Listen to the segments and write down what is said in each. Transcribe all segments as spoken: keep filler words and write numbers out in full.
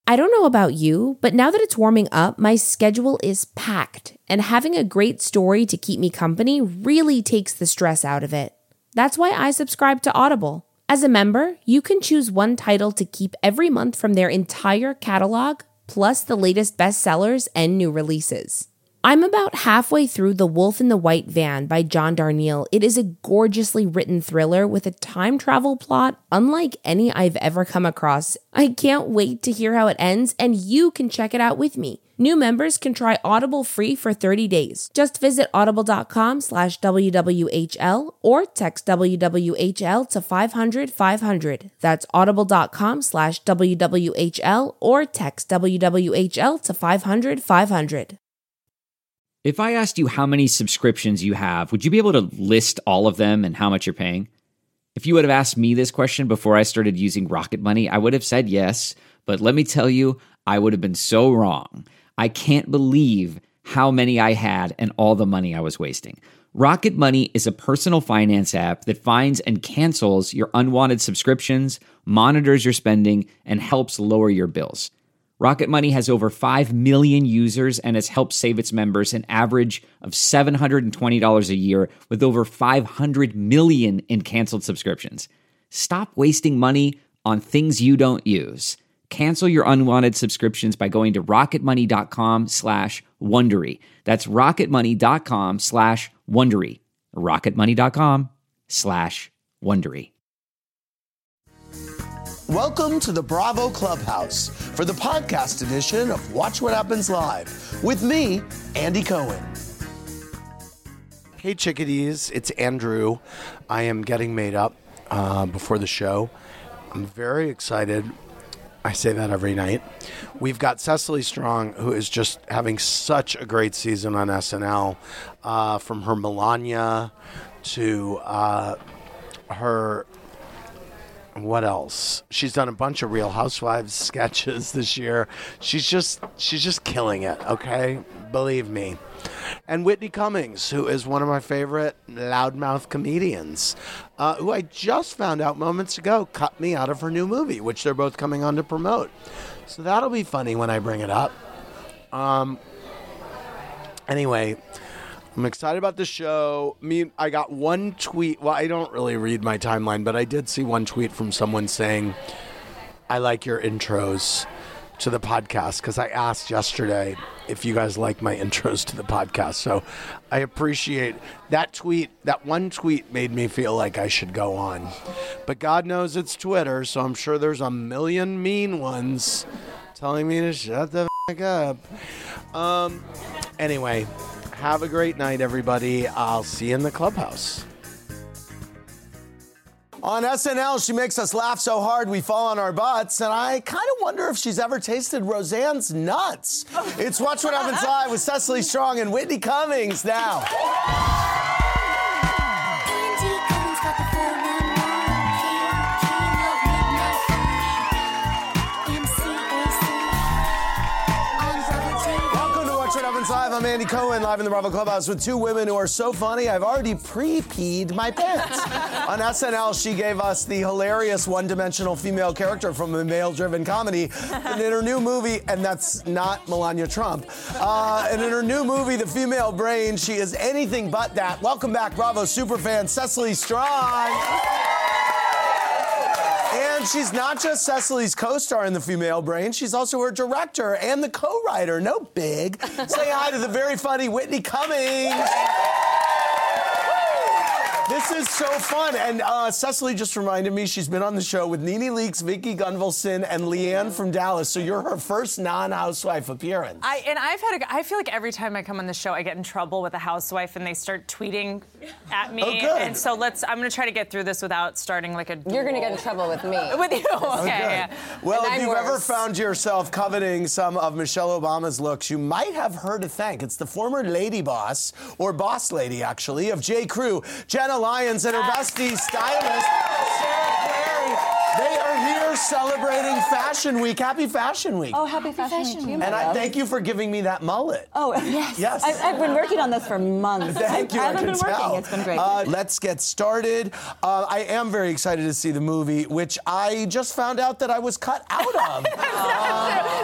I don't know about you, but now that it's warming up, my schedule is packed, and having a great story to keep me company really takes the stress out of it. That's why I subscribe to Audible. As a member, you can choose one title to keep every month from their entire catalog, plus the latest bestsellers and new releases. I'm about halfway through The Wolf in the White Van by John Darnielle. It is a gorgeously written thriller with a time travel plot unlike any I've ever come across. I can't wait to hear how it ends, and you can check it out with me. New members can try Audible free for thirty days. Just visit audible.com slash WWHL or text W W H L to five hundred five hundred. That's audible.com slash WWHL or text W W H L to five hundred five hundred. If I asked you how many subscriptions you have, would you be able to list all of them and how much you're paying? If you would have asked me this question before I started using Rocket Money, I would have said yes, but let me tell you, I would have been so wrong. I can't believe how many I had and all the money I was wasting. Rocket Money is a personal finance app that finds and cancels your unwanted subscriptions, monitors your spending, and helps lower your bills. Rocket Money has over five million users and has helped save its members an average of seven hundred twenty dollars a year with over five hundred million in canceled subscriptions. Stop wasting money on things you don't use. Cancel your unwanted subscriptions by going to rocketmoney.com slash Wondery. That's rocketmoney.com slash Wondery. rocketmoney.com slash Wondery. Welcome to the Bravo Clubhouse for the podcast edition of Watch What Happens Live with me, Andy Cohen. Hey, chickadees, it's Andrew. I am getting made up uh, before the show. I'm very excited. I say that every night. We've got Cecily Strong, who is just having such a great season on S N L, uh, from her Melania to uh, her... What else? She's done a bunch of Real Housewives sketches this year. She's just she's just killing it, okay? Believe me. And Whitney Cummings, who is one of my favorite loudmouth comedians, uh, who I just found out moments ago cut me out of her new movie, which they're both coming on to promote. So that'll be funny when I bring it up. Um. Anyway, I'm excited about the show. Me, I got one tweet. Well, I don't really read my timeline, but I did see one tweet from someone saying, I like your intros to the podcast, because I asked yesterday if you guys like my intros to the podcast. So I appreciate that tweet. That one tweet made me feel like I should go on. But God knows it's Twitter, so I'm sure there's a million mean ones telling me to shut the f*** up. Um. Anyway. Have a great night, everybody. I'll see you in the clubhouse. On S N L, she makes us laugh so hard we fall on our butts, and I kind of wonder if she's ever tasted Roseanne's nuts. It's Watch What Happens Live with Cecily Strong and Whitney Cummings now. Live, I'm Andy Cohen, live in the Bravo Clubhouse with two women who are so funny, I've already pre-peed my pants. On S N L, she gave us the hilarious one-dimensional female character from a male-driven comedy. And in her new movie, and that's not Melania Trump, uh, and in her new movie, The Female Brain, she is anything but that. Welcome back, Bravo superfan Cecily Strong. And she's not just Cecily's co-star in The Female Brain, she's also her director and the co-writer. No big. Say hi to the very funny Whitney Cummings. This is so fun. And uh, Cecily just reminded me she's been on the show with Nene Leakes, Vicky Gunvalson, and Leanne from Dallas. So you're her first non-housewife appearance. I and I've had a, I feel like every time I come on the show, I get in trouble with a housewife and they start tweeting at me. Oh, good. And so let's. I'm going to try to get through this without starting like a. You're going to get in trouble with me. With you. Okay. Okay. Yeah. Well, And if I'm you've ever worse. found yourself coveting some of Michelle Obama's looks, you might have her to thank. It's the former lady boss, or boss lady, actually, of J. Crew, Jenna Lyons, and her bestie stylist, Sarah Clary. They are here celebrating Fashion Week. Happy Fashion Week. Oh, happy Fashion, Week to you, my and I love. thank you for giving me that mullet. Oh, yes. Yes. I've, I've been working on this for months. Thank you. I I haven't can been working. tell. It's been great. Uh, let's get started. Uh, I am very excited to see the movie, which I just found out that I was cut out of. uh,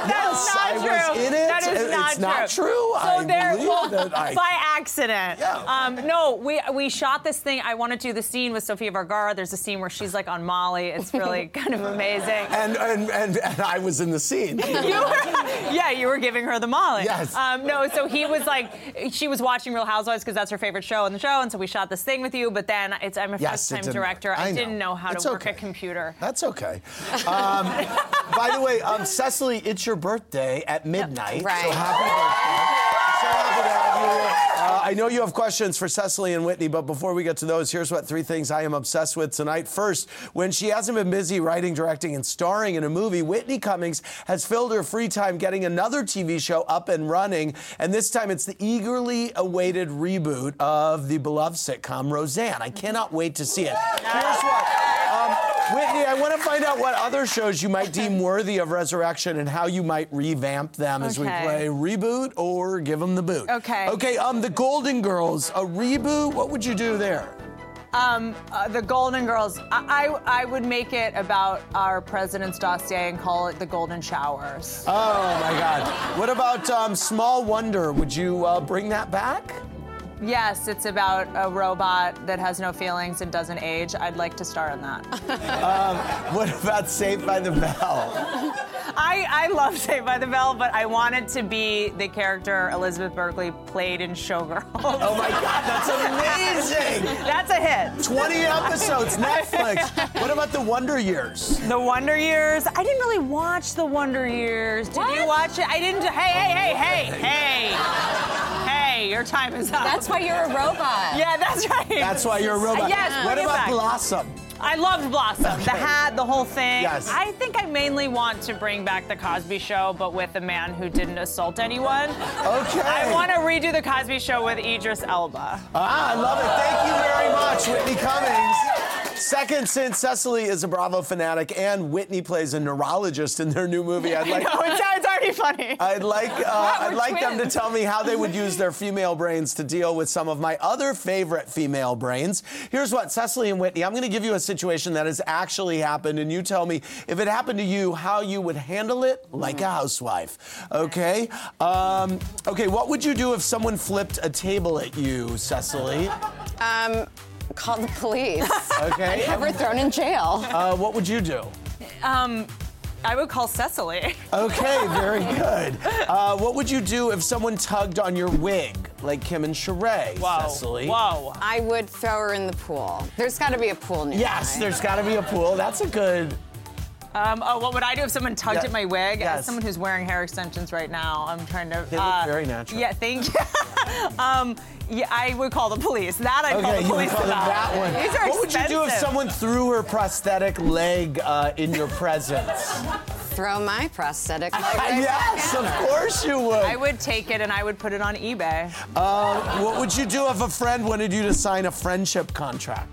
not true. So I there, believe well, that I- by accident. Yeah. Um, no, we we shot this thing. I want to do the scene with Sofia Vergara. There's a scene where she's like on Molly. It's really kind of amazing. And, and, and, and I was in the scene. You were, yeah, you were giving her the Molly. Yes. Um, no, so he was like, she was watching Real Housewives because that's her favorite show on the show, and so we shot this thing with you. But then it's I'm a Yes, it first-time didn't director. work. I, I know. didn't know how It's to work okay. a computer. That's okay. Um, by the way, um, Cecily, it's your birthday at midnight. Right. So happy birthday. So happy to have you here. Uh, I know you have questions for Cecily and Whitney, but before we get to those, here's what three things I am obsessed with tonight. First, when she hasn't been busy writing, directing, and starring in a movie, Whitney Cummings has filled her free time getting another T V show up and running, and this time it's the eagerly awaited reboot of the beloved sitcom Roseanne. I cannot wait to see it. Here's what. Um, Whitney, I want to find out what other shows you might deem worthy of resurrection and how you might revamp them as we Okay. play reboot or give them the boot. Okay. Okay, um, the Golden Girls, a reboot, what would you do there? Um, uh, the Golden Girls. I, I I would make it about our president's dossier and call it the Golden Showers. Oh, my God. What about um, Small Wonder? Would you uh, bring that back? Yes, it's about a robot that has no feelings and doesn't age. I'd like to star in that. um, what about Saved by the Bell? I, I love Saved by the Bell, but I want it to be the character Elizabeth Berkley played in Showgirls. Oh, my God, that's amazing. That's a hit. twenty episodes, Netflix. What about the Wonder Years? The Wonder Years. I didn't really watch the Wonder Years. Did What? you watch it? I didn't. Hey, hey, hey, hey, hey. Hey, your time is up. That's why you're a robot. Yeah, that's right. That's why you're a robot. Yes, What bring it about back. Blossom? I loved Blossom. The hat, the whole thing. Yes. I think I mainly want to bring back the Cosby Show, but with a man who didn't assault anyone. Okay. I want to redo the Cosby Show with Idris Elba. Ah, I love it. Thank you very much, Whitney Cummings. Second, since Cecily is a Bravo fanatic and Whitney plays a neurologist in their new movie, I'd like. No, it's, it's already funny. I'd like uh, I'd we're like them to twins. tell me how they would use their female brains to deal with some of my other favorite female brains. Here's what, Cecily and Whitney, I'm going to give you a situation that has actually happened, and you tell me if it happened to you, how you would handle it like a housewife. Okay? Um, okay, what would you do if someone flipped a table at you, Cecily? Um, call the police. Okay. Have her thrown in jail. Uh, what would you do? Um, I would call Cecily. Okay, very good. Uh, what would you do if someone tugged on your wig, like Kim and Sheree, Whoa. Cecily? Whoa. I would throw her in the pool. There's got to be a pool nearby. Yes, there's got to be a pool. That's a good. Um, oh, what would I do if someone tugged Yeah. at my wig? Yes. As someone who's wearing hair extensions right now, I'm trying to. They look very natural. Yeah, thank you. um, yeah, I would call the police. That I'd call Okay, the you would police call them about. that one. These are What would you do if expensive. someone threw her prosthetic leg uh, in your presence? Throw my prosthetic leg right Yes, back of at her. course you would. I would take it and I would put it on eBay. Uh, what would you do if a friend wanted you to sign a friendship contract?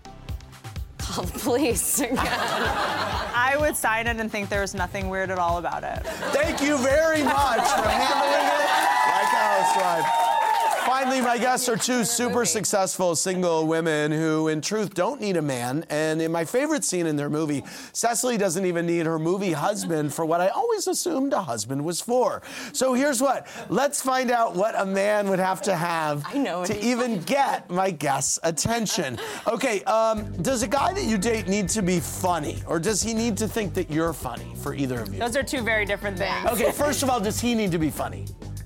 Call the police again. I would sign it and think there was nothing weird at all about it. Thank you very much for handling it like a housewife. Finally, my guests are two super successful single women who, in truth, don't need a man. And in my favorite scene in their movie, Cecily doesn't even need her movie husband for what I always assumed a husband was for. So here's what. Let's find out what a man would have to have I know what to he's even get my guests' attention. Okay, um, does a guy that you date need to be funny? Or does he need to think that you're funny for either of you? Those are two very different things. Okay, first of all, does he need to be funny?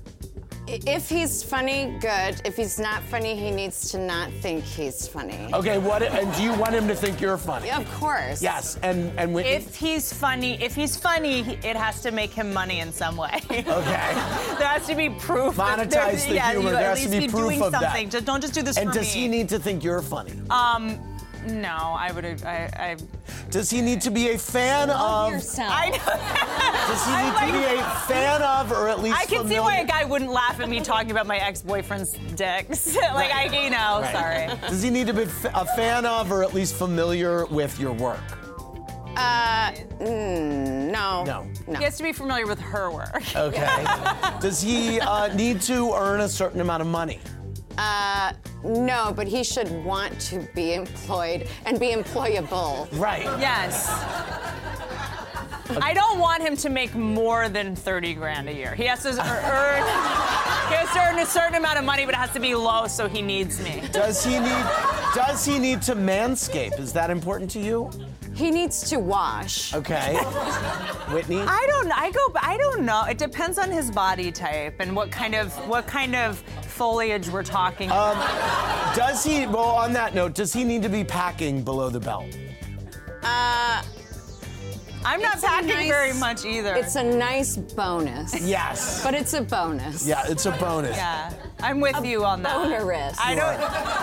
If he's funny, good. If he's not funny, he needs to not think he's funny. Okay, what? And do you want him to think you're funny? Yeah, of course. Yes, and and Whitney. If he's funny, if he's funny, it has to make him money in some way. Okay. There has to be proof. that Monetize there's- the yeah, humor. You There at has to least be be proof doing of that. something. Just don't just do this And for does me. he need to think you're funny? Um, no, I would. I. I, Does he need to be a fan Love of? yourself. I know. Does he I need to be a fan of, or at least I can see familiar? why a guy wouldn't laugh at me talking about my ex-boyfriend's dicks. like I, you know, Right. sorry. Does he need to be f- a fan of, or at least familiar with your work? Uh, mm, no. No. No. He has to be familiar with her work. Okay. Does he uh, need to earn a certain amount of money? Uh, no, but he should want to be employed and be employable. Right. Yes. I don't want him to make more than thirty grand a year. He has to earn, he has to earn a certain amount of money, but it has to be low, so he needs me. Does he need, does he need to manscape? Is that important to you? He needs to wash. Okay. Whitney? I don't. I go. I don't know. It depends on his body type and what kind of what kind of foliage we're talking Um, about. does he? Well, on that note, does he need to be packing below the belt? Uh, I'm not it's a packing nice- very much either. It's a nice bonus. Yes. But it's a bonus. Yeah, it's a bonus. yeah. I'm with you on that. Bonus. I don't.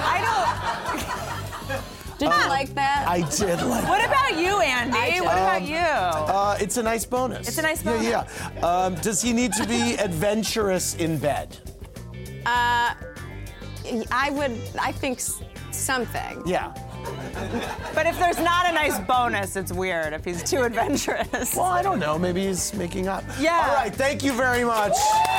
I don't. Did you like that? I did like. What about you, Andy? I did. What about Um, you? Uh, it's a nice bonus. It's a nice bonus. Yeah, yeah. Um, does he need to be adventurous in bed? Uh, I would, I think s- something. Yeah. But if there's not a nice bonus, it's weird if he's too adventurous. Well, I don't know. Maybe he's making up. Yeah. All right. Thank you very much.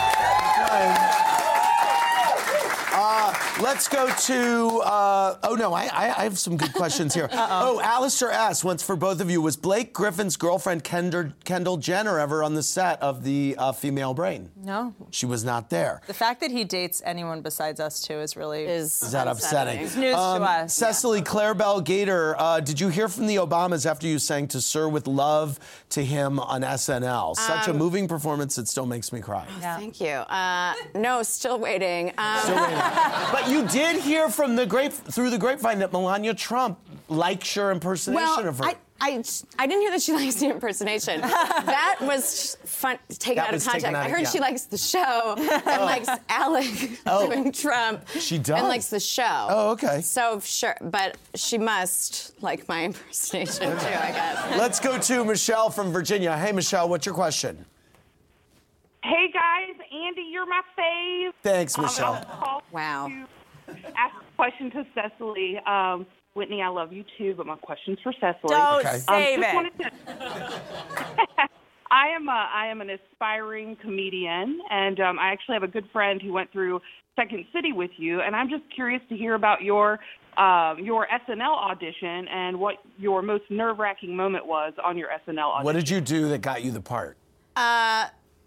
Uh, let's go to. Uh, oh no, I, I, I have some good questions here. Uh-oh. Oh, Alistair S. wants for both of you. Was Blake Griffin's girlfriend Kendall, Kendall Jenner ever on the set of the uh, Female Brain? No. She was not there. The fact that he dates anyone besides us two is really Is, Is that upsetting? It's news Um, to us. Cecily Clarabelle Gator, uh, did you hear from the Obamas after you sang "To Sir with Love" to him on S N L? Such Um, a moving performance, it still makes me cry. Yeah. Thank you. Uh, no, still waiting. Um, Still waiting. But you did hear from the grape through the grapevine that Melania Trump likes your impersonation well, of her. I, I, I didn't hear that she likes the impersonation. That was fun, taken That out was of taken context. out I of- heard yeah. she likes the show and likes Alec Oh. doing Trump. She does? And likes the show. Oh, okay. So, sure. But she must like my impersonation, too, I guess. Let's go to Michelle from Virginia. Hey, Michelle, what's your question? Hey guys, Andy, you're my fave. Thanks, Um, Michelle. I was called Wow. to ask a question to Cecily. Um, Whitney, I love you too, but my question's for Cecily. Don't Okay. save just it. wanted to- I am a, I am an aspiring comedian, and um, I actually have a good friend who went through Second City with you, and I'm just curious to hear about your um, your S N L audition and what your most nerve-wracking moment was on your S N L audition. What did you do that got you the part? Uh,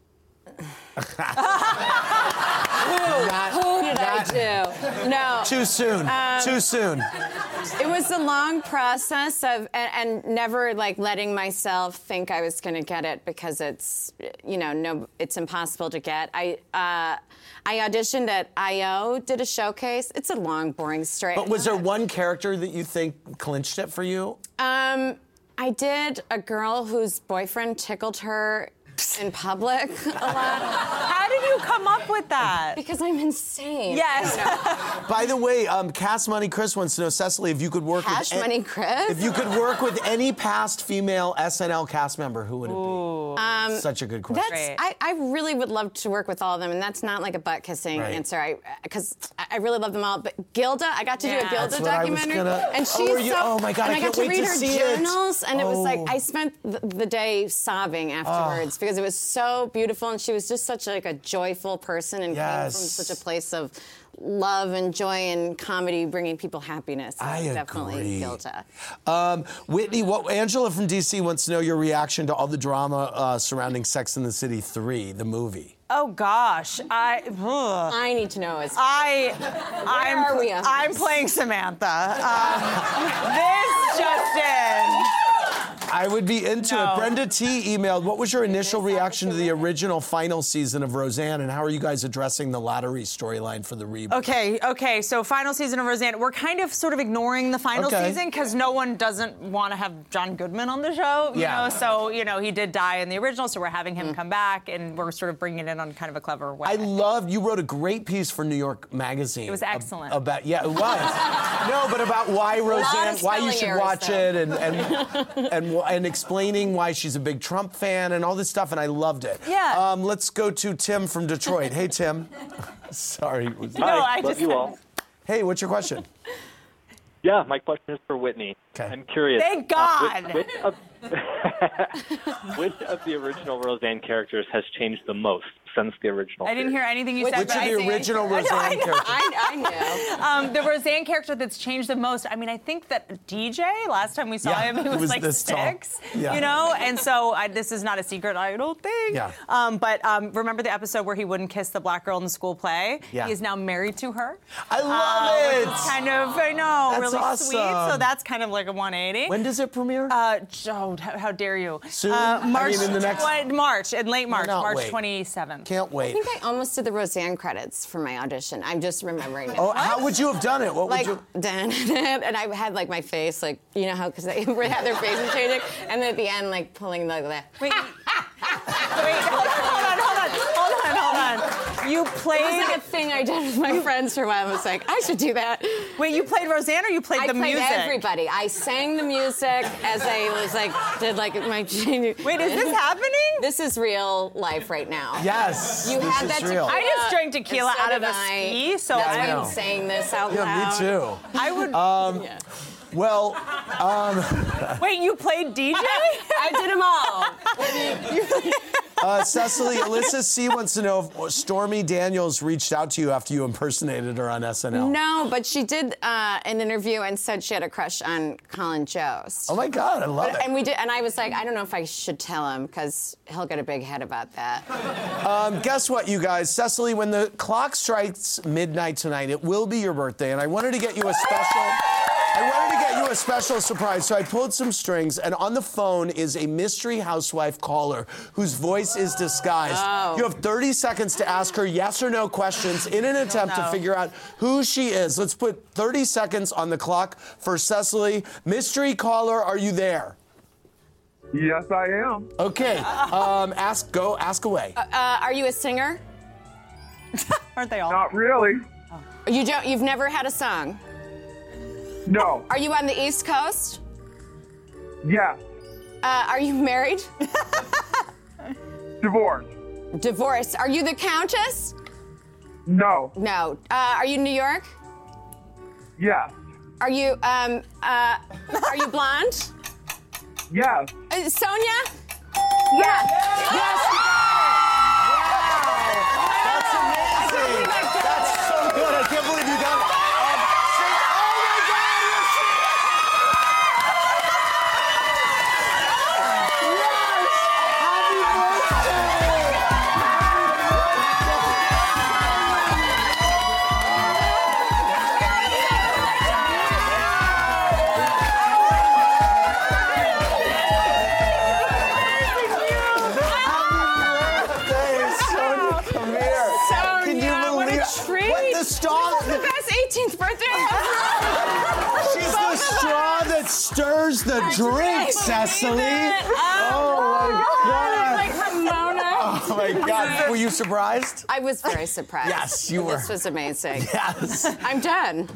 who did I do? No. Too soon. Um, Too soon. It was a long process of, and, and never like letting myself think I was going to get it because it's, you know, no, it's impossible to get. I, uh, I auditioned at I O, did a showcase. It's a long, boring story. But was there one character that you think clinched it for you? Um, I did a girl whose boyfriend tickled her in public a lot. How did you come up with that? Because I'm insane. Yes. By the way, um, Cash Money Chris wants to know, Cecily, if you could work Cash with Money Chris? if you could work with any past female S N L cast member, who would it be? Um, Such a good question. That's, I, I really would love to work with all of them, and that's not like a butt kissing Right. answer. I because I, I really love them all. But Gilda, I got to do Yeah. a Gilda That's what I was documentary, gonna- and Oh, she's were you- so. oh my God, and I I, can't got to wait read to her see it. journals, and it was like Oh. I spent the, the day sobbing afterwards because it was so beautiful, and she was just such like a joyful person and Yes. came from such a place of love and joy and comedy, bringing people happiness. I It's definitely agree. Gilda. Um, Whitney, what Angela from D C wants to know your reaction to all the drama uh, surrounding Sex and the City three, the movie. Oh gosh, I. Ugh. I need to know is I, I'm, are we on I'm this? playing Samantha. Um, this just in. I would be into No. it. Brenda T emailed, what was your initial reaction to the original final season of Roseanne, and how are you guys addressing the lottery storyline for the reboot? Okay, okay. So final season of Roseanne, we're kind of sort of ignoring the final Okay. season because no one doesn't want to have John Goodman on the show. You Yeah. know, so you know he did die in the original, so we're having him come back, and we're sort of bringing it in on kind of a clever way. I loved, you wrote a great piece for New York Magazine. It was excellent. Ab- about, yeah, it was. No, but about why Roseanne, of why you spelling should errors, watch though. it, and and, and and explaining why she's a big Trump fan and all this stuff, and I loved it. Yeah. Um, let's go to Tim from Detroit. Hey, Tim. Sorry. no, I Love just you all. Hey, what's your question? Yeah, my question is for Whitney. Okay. I'm curious. Thank uh, God. which, which, of, which of the original Roseanne characters has changed the most since the original. I didn't hear anything you Which- said. Which but of I the think- original I know, Roseanne I know. characters? I, I know. Um, the Roseanne character that's changed the most. I mean, I think that D J, last time we saw Yeah, him, he it was, was like this tall. six, Yeah. you know? And so I, this is not a secret, I don't think. Yeah. Um, but um, remember the episode where he wouldn't kiss the black girl in the school play? Yeah. He is now married to her. I love Uh, it. which is kind of, I know, That's really awesome. sweet. So that's kind of like a one eighty. When does it premiere? Uh, oh, how, how dare you? Soon? Uh, I March, mean, in the next- tw- March, in late March, Cannot March wait. twenty-seventh. Can't I wait. think I almost did the Roseanne credits for my audition. I'm just remembering it. Oh, how would you have done it? What Like, would you? dun, dun, and I had like my face, like, you know how, because they had their faces changing, and then at the end, like pulling the. the Wait, wait, hold on, hold on, hold on, hold on, hold on. You it was played. like a thing I did with my friends for a while. I was like, I should do that. Wait, you played Roseanne or you played I the played music? everybody. I sang the music as I was like, did like my. Wait, is this happening? This is real life right now. Yes. You this had is that real. tequila. I just drank tequila and so out of did a I. ski, so That's I why know. I'm saying this out Yeah, loud. me too. I would. Yeah. Well, Wait, you played D J? I did them all. uh, Cecily, Alyssa C wants to know if Stormy Daniels reached out to you after you impersonated her on S N L. No, but she did uh, an interview and said she had a crush on Colin Jost. Oh my God, I love it. And we did, and I was like, I don't know if I should tell him because he'll get a big head about that. Um, guess what, you guys? Cecily, when the clock strikes midnight tonight, it will be your birthday, and I wanted to get you a special. I wanted to get you a special surprise, so I pulled some strings, and on the phone is a mystery housewife caller whose voice is disguised. Oh. You have thirty seconds to ask her yes or no questions in an attempt to no. figure out who she is. Let's put thirty seconds on the clock for Cecily. Mystery caller, are you there? Yes, I am. Okay, um, ask, go, ask away. Uh, are you a singer? Aren't they all? Not really. You don't. You've never had a song. No. Are you on the East Coast? Yes. Uh, are you married? Divorce. Divorced. Are you the Countess? No. No. Uh, are you New York? Yes. Are you um uh are you blonde? Yes. Uh, Sonia? Yes. Yes. That's amazing. That's so good. I can't believe you got it. Um, sing- oh my God, you're singing. Yes! Happy birthday! Happy birthday, Sonia. Come here. Sonia, Can you what a believe treat. What the straw? The best eighteenth birthday ever. She's the straw that stirs the drink, Cecily. Oh my God. Like Ramona. Oh my God. Were you surprised? I was very surprised. Yes, you were. This was amazing. Yes. I'm done.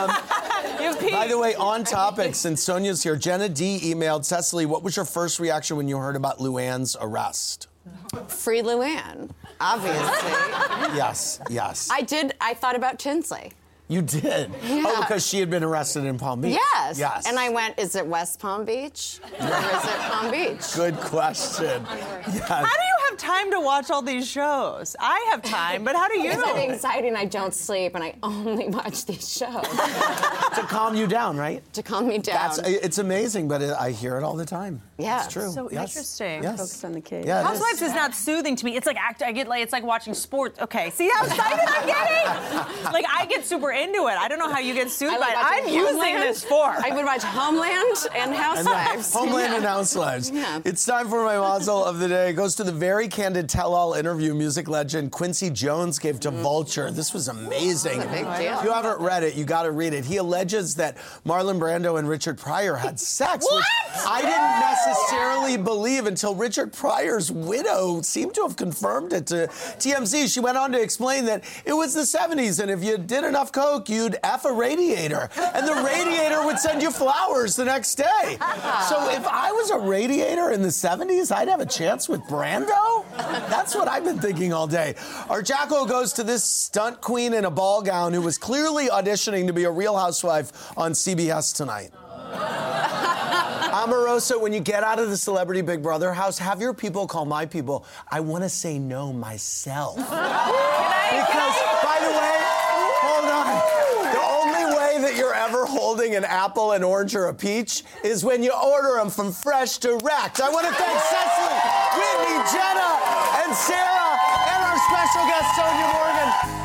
By the way, on topic, since Sonia's here, Jenna D emailed Cecily, what was your first reaction when you heard about Luann's arrest? Free Luann, obviously. Yes, yes. I did. I thought about Tinsley. You did? Yeah. Oh, because she had been arrested in Palm Beach. Yes. Yes. And I went, is it West Palm Beach or is it Palm Beach? Good question. Yes. How do you have time to watch all these shows? I have time, but how do you? Because I have anxiety and I don't sleep and I only watch these shows To calm you down, right? to calm me down. That's it's amazing, but I hear it all the time. Yeah. It's true. So Yes. interesting. Yes. Focus on the kids. Yeah, it is. Housewives is not soothing to me. It's like act. I get like it's like watching sports. Okay, see how excited I'm getting? Like I get super into it. I don't know how you get soothed I by like it. watching I'm using Homeland. this for. I would watch Homeland and Housewives. Homeland Yeah. and Housewives. Yeah. It's time for my mazel of the day. It goes to the very candid tell-all interview music legend Quincy Jones gave to Vulture. This was amazing. That's a big deal. If you haven't read it, you got to read it. He alleges that Marlon Brando and Richard Pryor had sex, which I didn't necessarily believe until Richard Pryor's widow seemed to have confirmed it to T M Z. She went on to explain that it was the seventies, and if you did enough coke, you'd F a radiator, and the radiator would send you flowers the next day. So if I was a radiator in the seventies, I'd have a chance with Brando? That's what I've been thinking all day. Our Jacko goes to this stunt queen in a ball gown who was clearly auditioning to be a Real Housewife on C B S tonight. Omarosa, when you get out of the Celebrity Big Brother house, have your people call my people. I want to say no myself. Because, by the way, hold on. The only way that you're ever holding an apple, an orange, or a peach is when you order them from Fresh Direct. I want to thank Cecily, Whitney, Jenna, and Sarah, and our special guest, Sonia Morgan.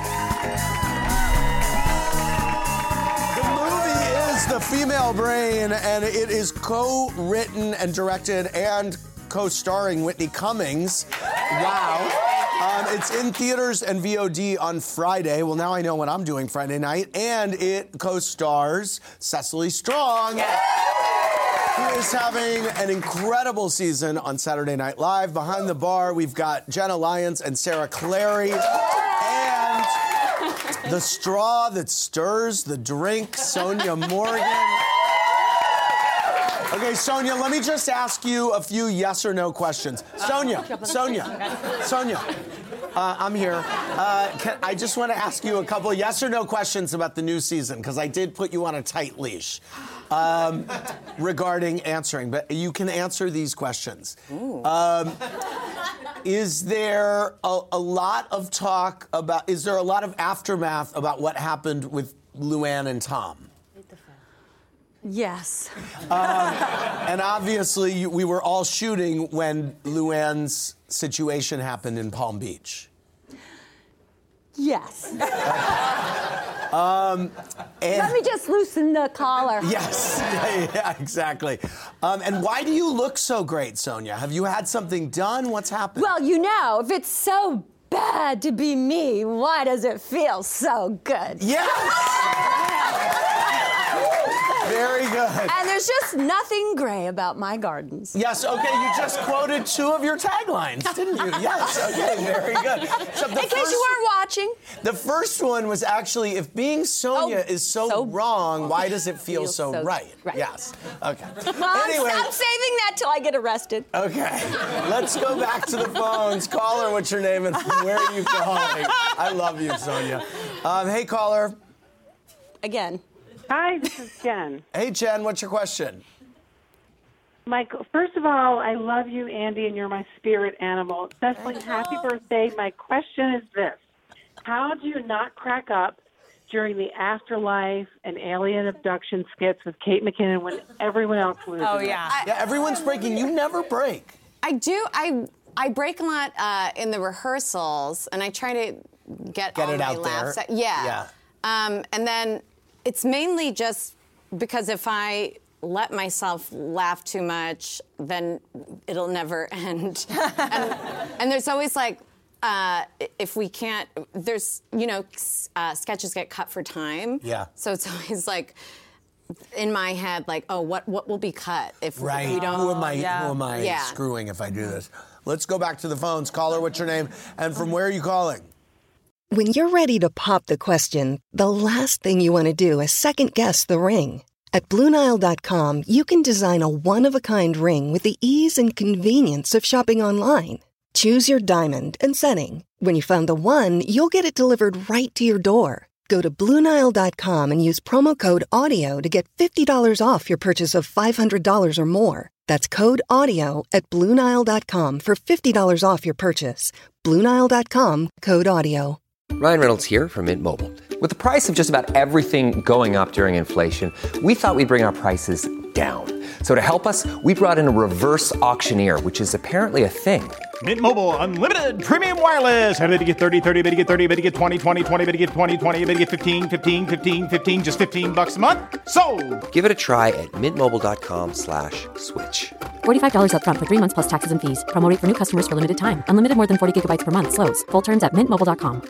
The Female Brain, and it is co-written and directed and co-starring Whitney Cummings. Wow. Um, it's in theaters and V O D on Friday. Well, now I know what I'm doing Friday night. And it co-stars Cecily Strong, who is having an incredible season on Saturday Night Live. Behind the bar, we've got Jenna Lyons and Sarah Clary. And the straw that stirs the drink, Sonia Morgan. Okay, Sonia, let me just ask you a few yes or no questions. Sonia, Sonia, Sonia, uh, I'm here. Uh, can, I just want to ask you a couple of yes or no questions about the new season, because I did put you on a tight leash um, regarding answering, but you can answer these questions. Um, Is there a, a lot of talk about, is there a lot of aftermath about what happened with Luann and Tom? Yes. Um, and obviously, you, we were all shooting when Luann's situation happened in Palm Beach. Yes. Um, and Let me just loosen the collar. Yes, yeah, yeah, exactly. Um, and why do you look so great, Sonia? Have you had something done? What's happened? Well, you know, if it's so bad to be me, why does it feel so good? Yes! Very good. And there's just nothing gray about my gardens. Yes, okay, you just quoted two of your taglines, didn't you? Yes, okay, very good. So the In case first, you weren't watching. The first one was actually, if being Sonia Oh, is so, so wrong, why does it feel feels so, so right? right. Yes, okay. Well, Anyway, I'm, I'm saving that till I get arrested. okay, let's go back to the phones. Caller, what's your name and from where are you calling? I love you, Sonia. Um, hey, caller. Again. Hi, this is Jen. Hey, Jen, what's your question? Michael, first of all, I love you, Andy, and you're my spirit animal. Cecily, happy birthday. My question is this. How do you not crack up during the afterlife and alien abduction skits with Kate McKinnon when everyone else loses? Oh, yeah. Yeah, everyone's breaking. You never break. I do. I I break a lot uh, in the rehearsals, and I try to get, Get all it my out laughs there. out. Yeah. Yeah. Um, and then it's mainly just because if I let myself laugh too much, then it'll never end. and, and there's always like, uh, if we can't, there's, you know, uh, sketches get cut for time. Yeah. So it's always like, in my head, like, oh, what what will be cut if Right. we don't? Who am I? Yeah. Who am I Yeah. screwing if I do this? Let's go back to the phones. Caller, what's your name and from where are you calling? When you're ready to pop the question, the last thing you want to do is second-guess the ring. At Blue Nile dot com, you can design a one-of-a-kind ring with the ease and convenience of shopping online. Choose your diamond and setting. When you find the one, you'll get it delivered right to your door. Go to Blue Nile dot com and use promo code AUDIO to get fifty dollars off your purchase of five hundred dollars or more. That's code AUDIO at Blue Nile dot com for fifty dollars off your purchase. Blue Nile dot com, code AUDIO. Ryan Reynolds here from Mint Mobile. With the price of just about everything going up during inflation, we thought we'd bring our prices down. So to help us, we brought in a reverse auctioneer, which is apparently a thing. Mint Mobile Unlimited Premium Wireless. How to get thirty, thirty, how to get thirty, how to get twenty, twenty, twenty, how to get twenty, twenty, how to get fifteen, fifteen, fifteen, fifteen, just fifteen bucks a month? Sold! Give it a try at mintmobile.com slash switch. forty-five dollars up front for three months plus taxes and fees. Promo rate for new customers for limited time. Unlimited more than forty gigabytes per month. Slows full terms at mint mobile dot com.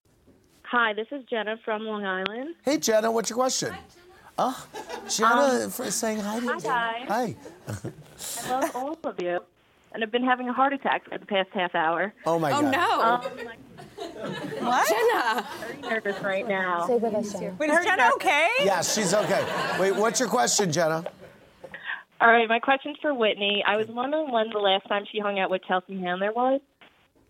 Hi, this is Jenna from Long Island. Hey, Jenna, what's your question? Oh, Jenna um, for saying hi to you. Hi, Hi. I love all of you. And I've been having a heart attack for the past half hour. Oh, my oh, God. no. Um, what? Jenna. I'm very nervous right now. Stay with us, Jenna. Wait, is Jenna okay? Yes, she's okay. Wait, what's your question, Jenna? All right, my question's for Whitney. I was wondering when the last time she hung out with Chelsea Handler was.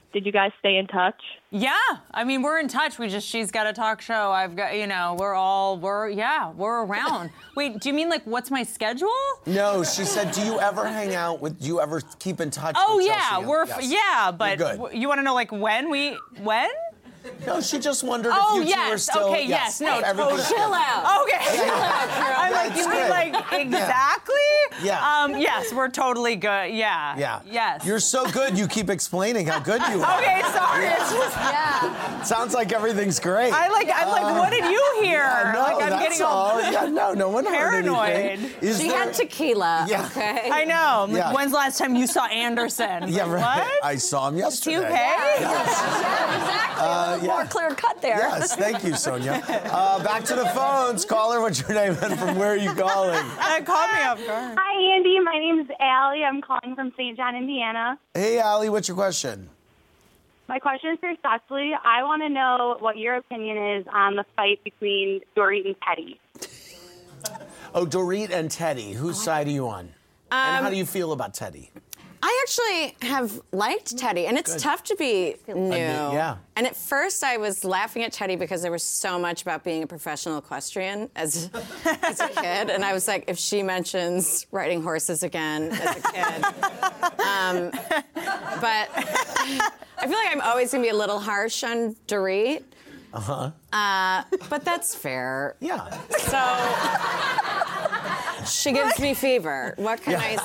did you guys stay in touch? Yeah, I mean, we're in touch. We just, she's got a talk show. I've got, you know, we're all, we're, yeah, we're around. Wait, do you mean like what's my schedule? No, she said, do you ever hang out with, do you ever keep in touch Oh, with yeah, Chelsea? we're, Yes. yeah, but You're good. w- you want to know like when we, when? No, she just wondered oh, if you two yes. were still... Okay, yes, no, everything's totally. good. Chill out. Okay. Chill out, girl. I'm Yeah, like, it's you mean good. like exactly? Yeah. Um, yes, we're totally good. Yeah. Yeah. Yes. You're so good, you keep explaining how good you are. Okay, sorry. It's just, yeah. Sounds like everything's great. I like, I'm like, what did you hear? Yeah, no, like, I'm that's getting all, all. Yeah, no, no one heard paranoid. anything. Is She there- had tequila. Yeah. Okay. I know. I'm like, Yeah. when's the last time you saw Anderson? Yeah, Like, right. What? I saw him Is he yesterday. okay? Yeah, exactly. Uh, a little yeah. more clear cut there. Yes, thank you, Sonia. Uh, back to the phones. Caller, what's your name and from where are you calling? Uh, call me up, guard. Hi, Andy. My name's Allie. I'm calling from Saint John, Indiana. Hey, Allie, what's your question? My question is for Cecily. I want to know what your opinion is on the fight between Dorit and Teddy. Oh, Dorit and Teddy. Whose side are you on? and how do you feel about Teddy? I actually have liked Teddy, and it's Good. tough to be new. yeah. And at first, I was laughing at Teddy because there was so much about being a professional equestrian as, as a kid, and I was like, if she mentions riding horses again as a kid, um, but I feel like I'm always gonna be a little harsh on Dorit. Uh-huh. Uh, but that's fair. Yeah. So she gives me fever. What can I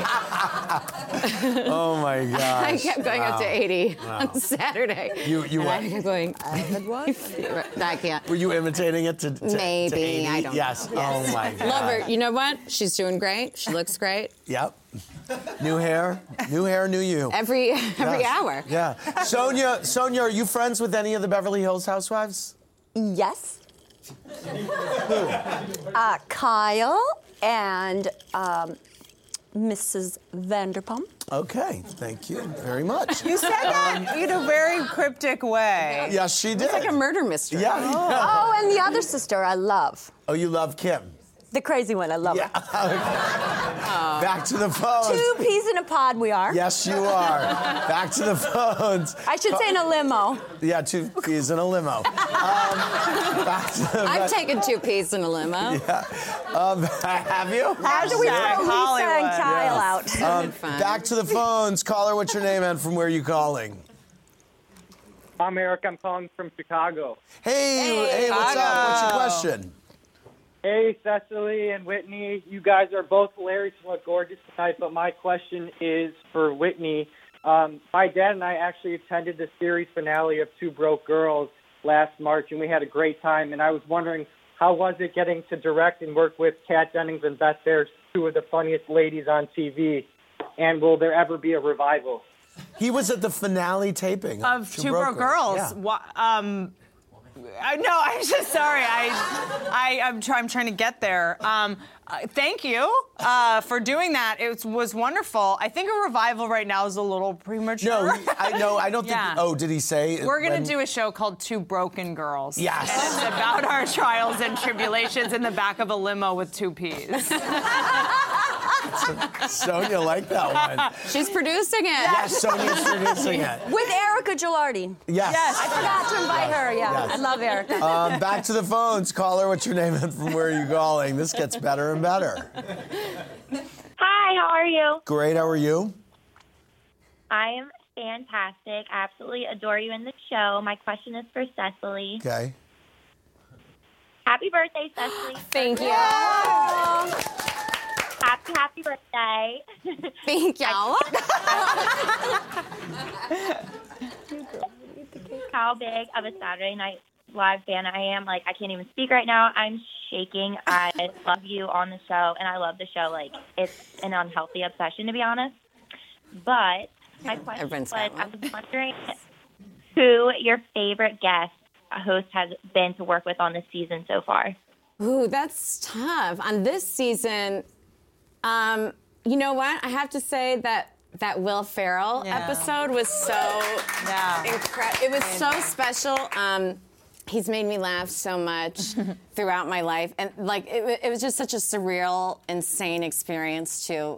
say? Oh my gosh. I kept going up to Wow. eighty Wow. on Saturday. You- you and what? I kept going, I had one. I can't. Were you imitating it to, to Maybe, to eighty? I don't yes. know. Oh my God. Love her. You know what? She's doing great. She looks great. Yep. New hair, new hair, new you. Every every Yes. hour. Yeah. Sonia, Sonia, are you friends with any of the Beverly Hills housewives? Yes. Who? Uh, Kyle and um, Missus Vanderpump. Okay, thank you very much. You said that in a very cryptic way. Yes, she did. It's like a murder mystery. Yeah. Oh, and the other sister I love. Oh, you love Kim. The crazy one, I love her. Back to the phones. Two peas in a pod we are. Yes, you are. Back to the phones. I should say in a limo. Yeah, two peas in a limo. Um, back to the, I've taken two peas in a limo. Yeah. Um, have you? After we throw Lisa and Kyle out. Um, back to the phones. Caller, what's your name and from where are you calling? I'm Eric. I'm calling from Chicago. Hey, hey, what's up? What's your question? Hey, Cecily and Whitney. You guys are both hilarious and look gorgeous tonight, but my question is for Whitney. Um, my dad and I actually attended the series finale of Two Broke Girls last March, and we had a great time. And I was wondering, how was it getting to direct and work with Kat Dennings and Beth Ayres, two of the funniest ladies on T V? And will there ever be a revival? He was at the finale taping Of Two Broke Girls. Yeah. Wha- um, I, no, I'm just sorry. I, I, I'm, try, I'm trying to get there. Um, uh, thank you uh, for doing that. It was, was wonderful. I think a revival right now is a little premature. No, he- I know. I don't think. Yeah. Oh, did he say? We're going when- to do a show called Two Broken Girls. Yes. And it's about our trials and tribulations in the back of a limo with two peas. Sonia liked that one. She's producing it. Yes, Sonia's producing it. With Erica Gilardi. Yes. Yes. I forgot to invite her. Yeah, Yes. I love Erica. Um, back to the phones. Caller, what's your name and from where are you calling? This gets better and better. Hi, how are you? Great, how are you? I am fantastic. I absolutely adore you in the show. My question is for Cecily. Okay. Happy birthday, Cecily. Thank you. Happy, happy birthday. Thank y'all. How big of a Saturday Night Live fan I am. Like, I can't even speak right now. I'm shaking. I love you on the show, and I love the show. Like, it's an unhealthy obsession, to be honest. But my question Everyone's was, got I one. was wondering who your favorite guest host has been to work with on this season so far. Ooh, that's tough. On this season, um, you know what? I have to say that that Will Ferrell Yeah. episode was so Yeah. incredible. It was so special. Um, he's made me laugh so much throughout my life, and like it, wa- it was just such a surreal, insane experience to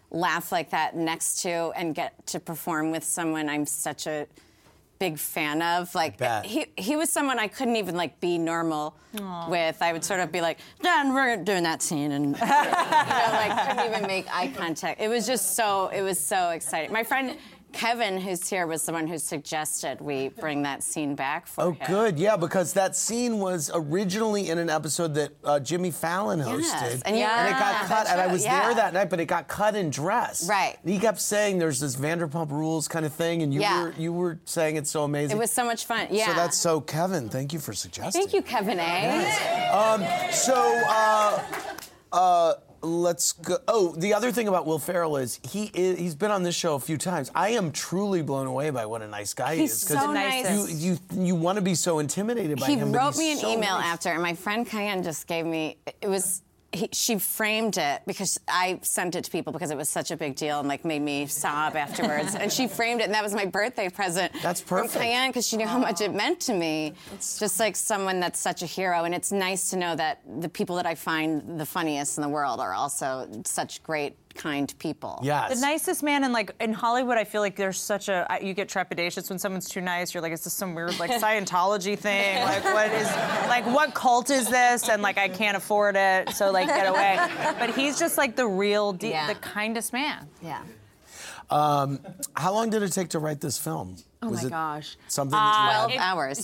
laugh like that next to and get to perform with someone I'm such a big fan of. Like he he was someone I couldn't even like be normal Aww. with. I would sort of be like, Dan, we're doing that scene, and you know, like couldn't even make eye contact. It was just so it was so exciting. My friend Kevin, who's here, was the one who suggested we bring that scene back for Oh, him. good. Yeah, because that scene was originally in an episode that uh, Jimmy Fallon hosted. Yes, and you- and it got Yeah, cut, that's and I right, was yeah. there that night, but it got cut in dress. Right. And he kept saying there's this Vanderpump Rules kind of thing, and you Yeah. were you were saying it's so amazing. It was so much fun. Yeah. So that's so, Kevin, thank you for suggesting. Thank you, Kevin A. Um, so, uh, uh, let's go. Oh, the other thing about Will Ferrell is he is, he's been on this show a few times. I am truly blown away by what a nice guy He's he is. so nice. You you you want to be so intimidated by He him. but wrote he's me an so email nice. after, and my friend Cayenne just gave me. It was. He, she framed it because I sent it to people because it was such a big deal and like made me sob afterwards. And she framed it, and that was my birthday present. That's perfect. From Cayenne, because she knew how much it meant to me. It's just like someone that's such a hero, and it's nice to know that the people that I find the funniest in the world are also such great, kind people. Yes. The nicest man, and like in Hollywood, I feel like there's such a I- you get trepidatious when someone's too nice. You're like, is this some weird like Scientology thing? Like what is like what cult is this? And like I can't afford it, so like get away. But he's just like the real, de- Yeah. the kindest man. Yeah. Um, how long did it take to write this film? Oh Was my it gosh. Something that Twelve you hours.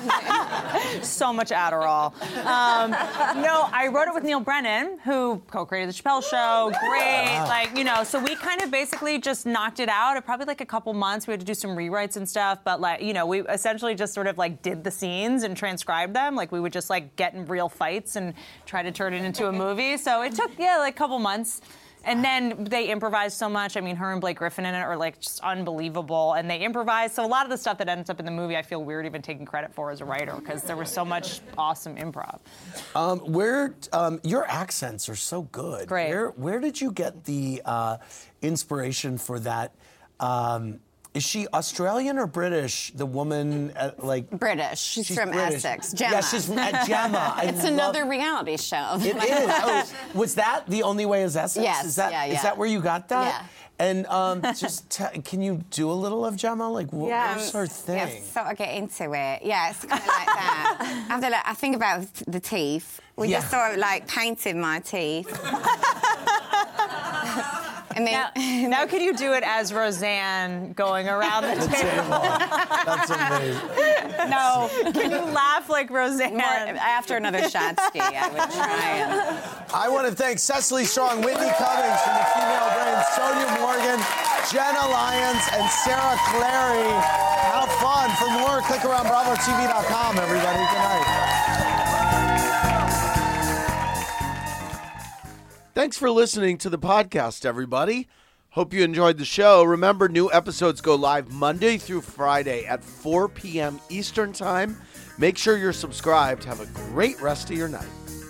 So much Adderall. Um, no, I wrote it with Neil Brennan, who co-created The Chappelle Show. Great. Wow. Like, you know, so we kind of basically just knocked it out. It probably like a couple months. We had to do some rewrites and stuff. But like, you know, we essentially just sort of like did the scenes and transcribed them. Like we would just like get in real fights and try to turn it into a movie. So it took, yeah, like a couple months. And then they improvised so much. I mean, her and Blake Griffin in it are like just unbelievable. And they improvised. So a lot of the stuff that ends up in the movie, I feel weird even taking credit for as a writer because there was so much awesome improv. Um, where um, your accents are so good. Great. Where where did you get the uh, inspiration for that? Um, is she Australian or British? The woman, uh, like British. She's, She's from British. Essex. Gemma. Yeah, she's from uh, Gemma. I It's love- another reality show. It is. Oh, was that the only way is Essex? Yes, Is that yeah, is yeah. that where you got that? Yeah. And um, just t- can you do a little of Gemma? Like, what, what's her thing? Yeah, sort of get into it. Yeah, it's kind of like that. After that, I think about the teeth. We Yeah. just sort of like painted my teeth. And then Now, now could you do it as Roseanne going around the table? That's amazing. No. Can you laugh like Roseanne? More, after another shot ski, I would try and... I want to thank Cecily Strong, Whitney Cummings from the Female Brain, Sonia Morgan, Jenna Lyons, and Sarah Clary. How fun. For more, click around bravo T V dot com, everybody. Good night. Thanks for listening to the podcast, everybody. Hope you enjoyed the show. Remember, new episodes go live Monday through Friday at four p.m. Eastern Time. Make sure you're subscribed. Have a great rest of your night.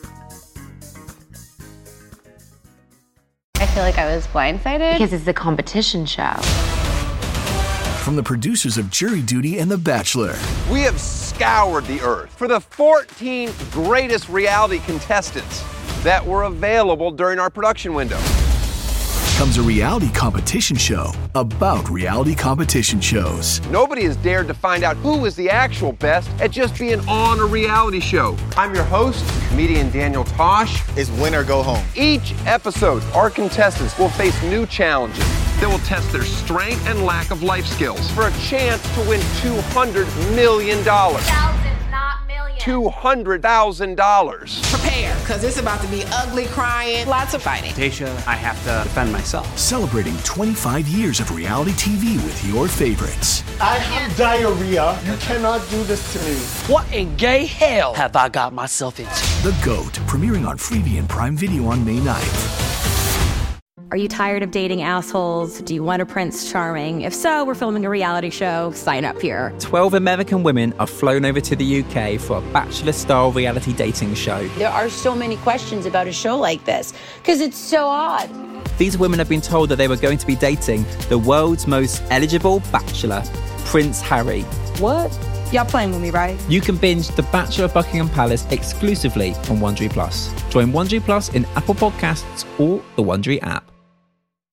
I feel like I was blindsided because it's a competition show. From the producers of Jury Duty and The Bachelor, We have scoured the earth for the fourteen greatest reality contestants that were available during our production window. comes a reality competition show about reality competition shows. Nobody has dared to find out who is the actual best at just being on a reality show. I'm your host, comedian Daniel Tosh. Is win or go home. Each episode, our contestants will face new challenges that will test their strength and lack of life skills for a chance to win two hundred million dollars. Thousands, not millions. two hundred thousand dollars. Prepare, because it's about to be ugly, crying, lots of fighting. Tasha, I have to defend myself. Celebrating twenty-five years of reality T V with your favorites. I have diarrhea. You cannot do this to me. What in gay hell have I got myself into? The GOAT, premiering on Freevee and Prime Video on May ninth. Are you tired of dating assholes? Do you want a Prince Charming? If so, we're filming a reality show. Sign up here. twelve American women are flown over to the U K for a bachelor-style reality dating show. There are so many questions about a show like this because it's so odd. These women have been told that they were going to be dating the world's most eligible bachelor, Prince Harry. What? Y'all playing with me, right? You can binge The Bachelor of Buckingham Palace exclusively on Wondery Plus. Join Wondery Plus in Apple Podcasts or the Wondery app.